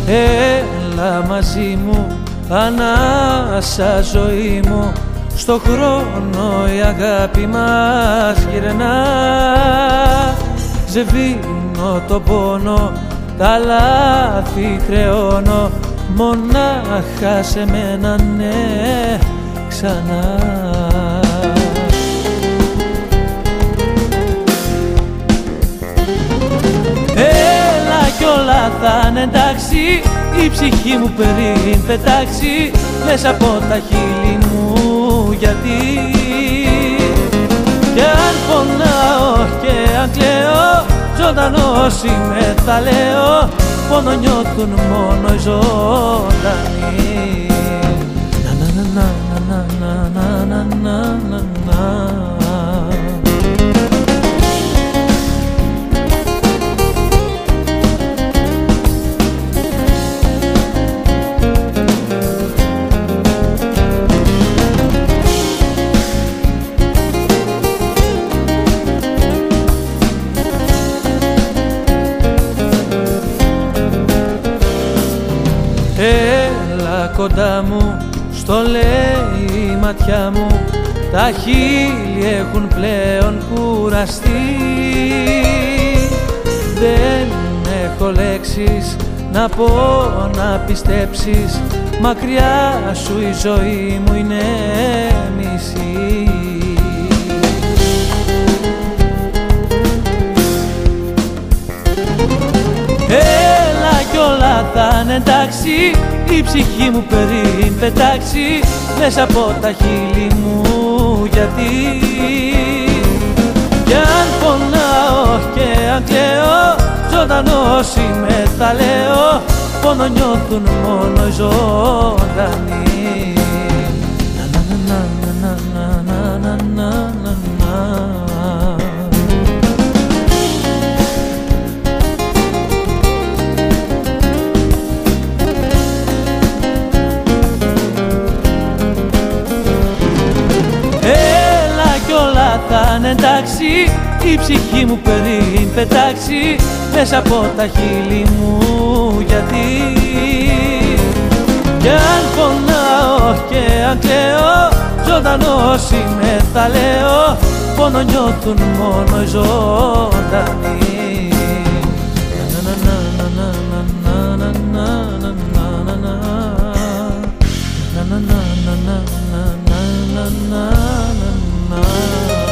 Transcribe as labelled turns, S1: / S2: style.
S1: Έλα μαζί μου, ανάσα ζωή μου, στο χρόνο η αγάπη μας γυρνά. Σβήνω το πόνο, τα λάθη χρεώνω, μονάχα σε μένα, ναι, ξανά. Έλα κι όλα θα είναι εντάξει, η ψυχή μου πριν πετάξει μέσα από τα χείλη μου, γιατί κι αν πονάω και αν κλαίω, ζωντανός είμαι θα λέω, πόνο νιώθουν μόνο οι ζωντανοί. Έλα κοντά μου, στο λέει η ματιά μου, τα χείλη έχουν πλέον κουραστεί. Δεν έχω λέξεις να πω να πιστέψεις, μακριά σου η ζωή μου είναι μισή. Έλα κι όλα θα είναι εντάξει, η ψυχή μου πριν πετάξει μέσα από τα χείλη μου, γιατί κι αν πονάω και αν κλαίω, ζωντανός είμαι θα λέω, πόνο νιώθουν μόνο οι ζωντανοί. Θα είναι εντάξει, η ψυχή μου πριν πετάξει μέσα από τα χείλη μου, γιατί κι αν πονάω και αν κλαίω, ζωντανός είμαι θα λέω, πόνο νιώθουν μόνο οι ζωντανοί. Na